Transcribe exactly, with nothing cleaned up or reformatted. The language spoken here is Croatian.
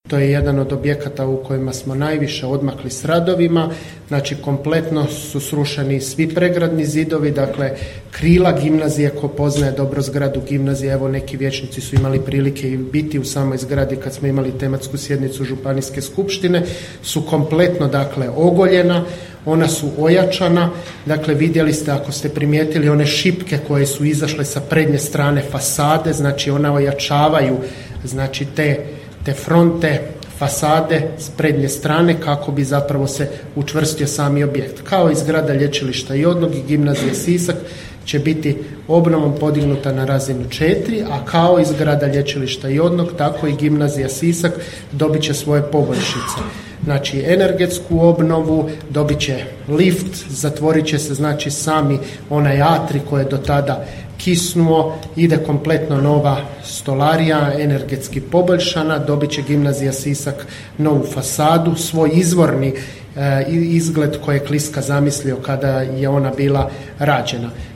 To je jedan od objekata u kojima smo najviše odmakli s radovima, znači kompletno su srušeni svi pregradni zidovi, dakle krila gimnazije, ko poznaje dobro zgradu gimnazije, evo neki vijećnici su imali prilike i biti u samoj zgradi kad smo imali tematsku sjednicu županijske skupštine, su kompletno dakle ogoljena, ona su ojačana, dakle vidjeli ste ako ste primijetili one šipke koje su izašle sa prednje strane fasade, znači one ojačavaju znači te te fronte, fasade s prednje strane kako bi zapravo se učvrstio sami objekt. Kao i zgrada lječilišta Jodnog i gimnazije Sisak će biti obnovom podignuta na razinu četiri, a kao i zgrada lječilišta Jodnog, tako i gimnazija Sisak dobit će svoje poboljšice. Znači energetsku obnovu, dobit će lift, zatvorit će se znači sami onaj atri koji je do tada kisnuo, ide kompletno nova stolarija, energetski poboljšana, dobit će gimnazija Sisak novu fasadu, svoj izvorni e, izgled koji je Kliska zamislio kada je ona bila rađena.